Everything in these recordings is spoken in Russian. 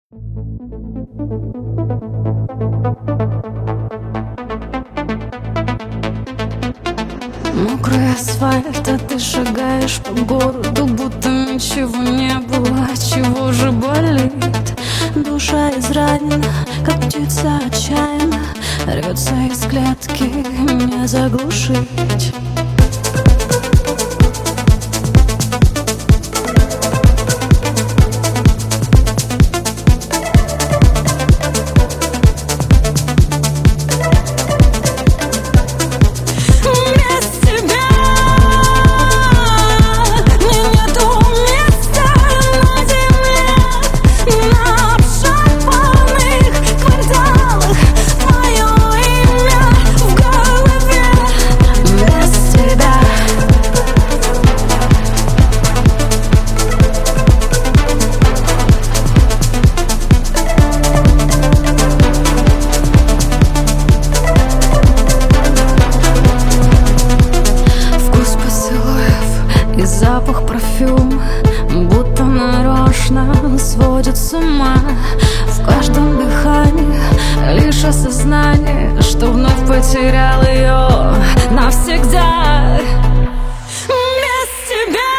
Мокрый асфальт, а ты шагаешь по городу, будто ничего не было. Чего же болит? Душа изранена, как птица отчаянно рвется из клетки меня заглушить. И запах парфюма будто нарочно сводит с ума. В каждом дыхании лишь осознание, что вновь потерял ее навсегда. Без тебя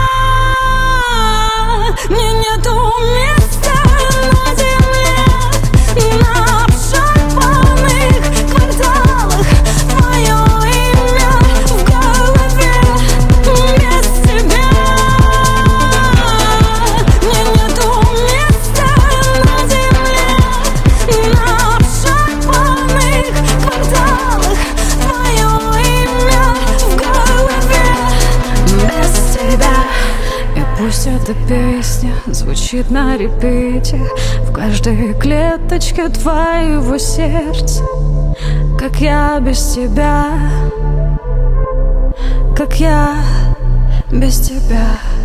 мне нету места на земле, на обшарпанных кварталах твое имя в голове. Пусть эта песня звучит на репите в каждой клеточке твоего сердца. Как я без тебя, как я без тебя.